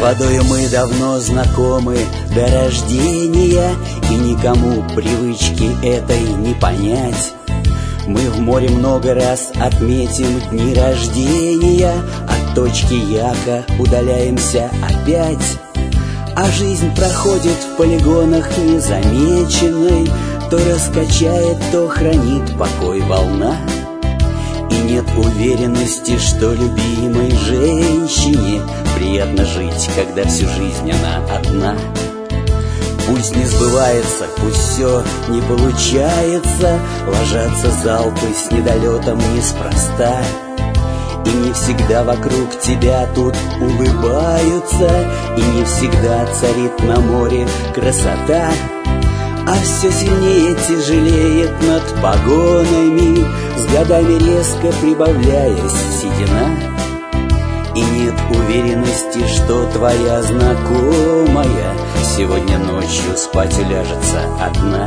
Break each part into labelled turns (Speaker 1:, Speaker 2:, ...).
Speaker 1: водою мы давно знакомы до рождения, и никому привычки этой не понять. Мы в море много раз отметим дни рождения, от точки яка удаляемся опять. А жизнь проходит в полигонах незамеченной, то раскачает, то хранит покой волна. И нет уверенности, что любимой женщине приятно жить, когда всю жизнь она одна. Пусть не сбывается, пусть все не получается, ложатся залпы с недолетом неспроста. И не всегда вокруг тебя тут улыбаются, и не всегда царит на море красота. А все сильнее тяжелеет над погонами, с годами резко прибавляясь седина. И нет уверенности, что твоя знакомая сегодня ночью спать уляжется одна.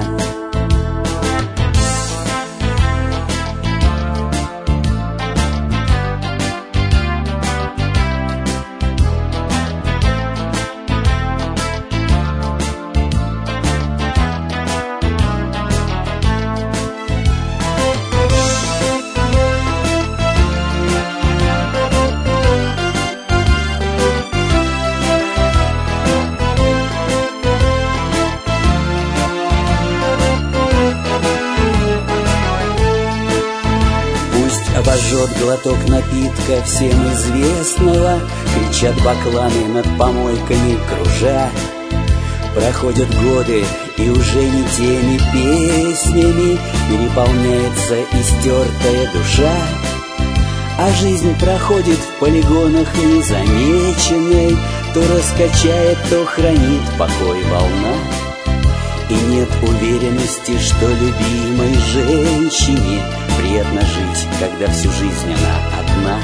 Speaker 1: Обожжет глоток напитка всем известного, кричат бакланы над помойками кружа. Проходят годы, и уже не теми песнями переполняется истертая душа. А жизнь проходит в полигонах незамеченной, то раскачает, то хранит покой волна. И нет уверенности, что любимой женщине приятно жить, когда всю жизнь она одна.